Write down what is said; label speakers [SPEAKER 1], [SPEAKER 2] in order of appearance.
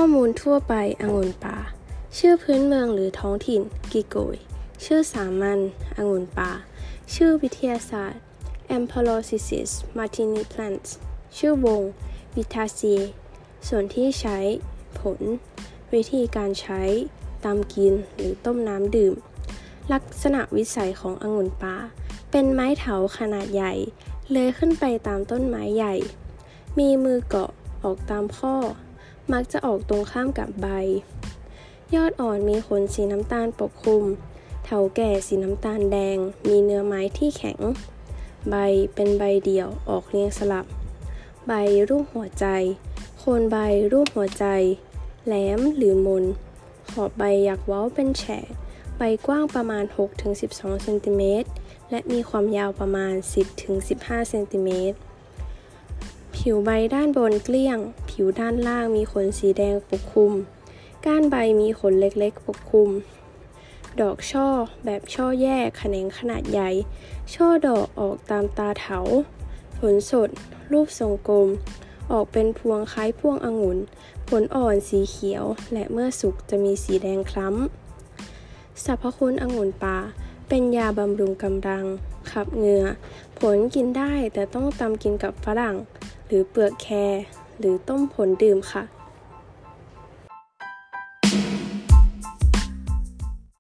[SPEAKER 1] มูลทั่วไปองุ่นป่าชื่อพื้นเมืองหรือท้องถิ่นกิโกยชื่อสามัญองุ่นป่าชื่อวิทยาศาสตร์ Ampelopsis martini-plants ชื่อวง Vitaceae ส่วนที่ใช้ผลวิธีการใช้ตำกินหรือต้มน้ำดื่มลักษณะวิสัยขององุ่นป่าเป็นไม้เถาขนาดใหญ่เลื้อยขึ้นไปตามต้นไม้ใหญ่มีมือเกาะออกตามข้อมักจะออกตรงข้ามกับใบยอดอ่อนมีขนสีน้ำตาลปกคลุมเถาแก่สีน้ำตาลแดงมีเนื้อไม้ที่แข็งใบเป็นใบเดี่ยวออกเรียงสลับใบรูปหัวใจโคนใบรูปหัวใจแหลมหรือมนขอบใบหยักเว้าเป็นแฉกใบกว้างประมาณ 6-12 เซนติเมตรและมีความยาวประมาณ 10-15 เซนติเมตรผิวใบด้านบนเกลี้ยงผิวด้านล่างมีขนสีแดงปกคลุมก้านใบมีขนเล็กๆปกคลุมดอกช่อแบบช่อแยกแขนงขนาดใหญ่ช่อดอกออกตามตาเถาผลสดรูปทรงกลมออกเป็นพวงคล้ายพวงองุ่นผลอ่อนสีเขียวและเมื่อสุกจะมีสีแดงคล้ำสรรพคุณองุ่นป่าเป็นยาบำรุงกำลังขับเหงื่อผลกินได้แต่ต้องตำกินกับฝรั่งหรือเปลือกแครหรือต้มผลดื่มค่ะ